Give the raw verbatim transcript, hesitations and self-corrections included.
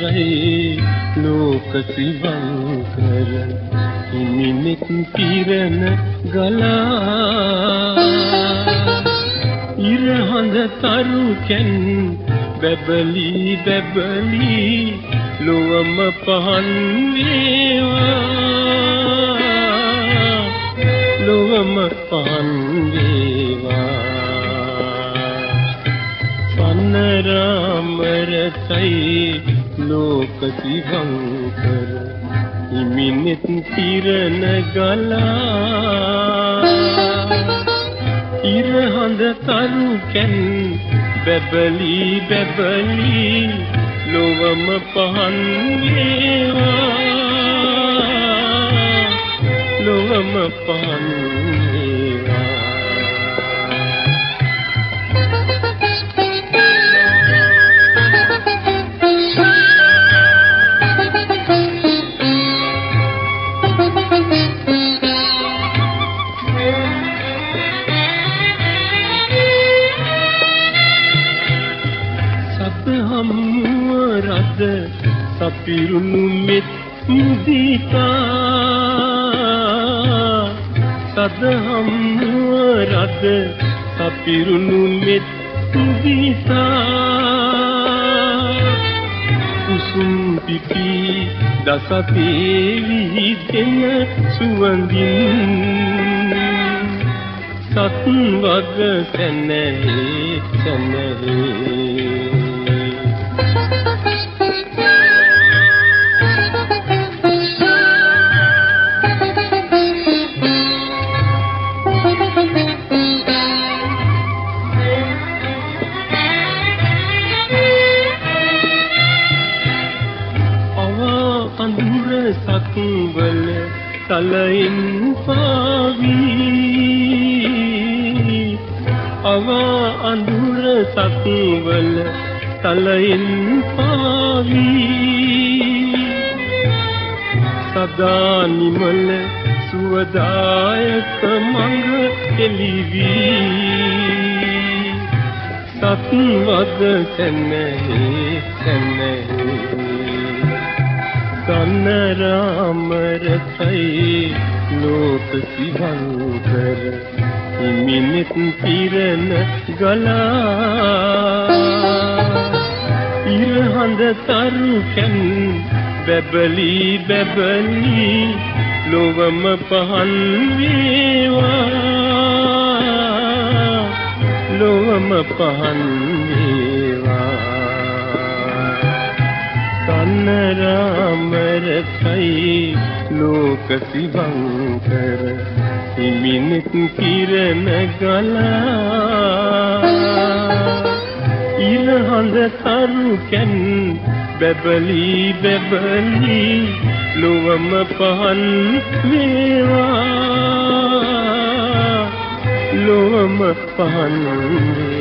රේ ලෝක සිවං කර හිමිනෙත් කිරණ ගලා ඉරහඳ තරු කැන් බැබලි බැබලි ලොවම පහන් වේවා ලොවම පහන් වේවා පන්නරාමරතයි ලෝක සිවංකර හිමිනෙත් කිරණ ගලා ඉරහඳ තරු කැන් බැබලි බැබලි ලොවම පහන් වේවා ලොවම පහන් වේවා රද සපිරුණු මෙත් මුදිතා සදහම් රද සපිරුණු මෙත් මුදිතා කුසුම් පිපි දසතේවි දෙන සුවඳින් සත් වග සැනහේ සැනහේ සතුවල තලයින් පාවී අවා අඳුර සතුවල තලයින් පාවී සදා නිමල සුවදායක මඟ එළිවී සත් වද සැනහේ සැනහේ කන්නරාමරතයි ලෝක සිවංකර හිමිනෙත් කිරණ ගලා ඉරහඳ තරු කැන් බැබලි බැබලි ලොවම පහන් වේවා ලොවම පහන් වේවා කන්නරාමරතයි ලෝක සිවංකර හිමිනෙත් කිරණ ගලා ඉරහඳ තරු කැන් බැබලි බැබලි ලොවම පහන් වේවා ලොවම පහන් වේවා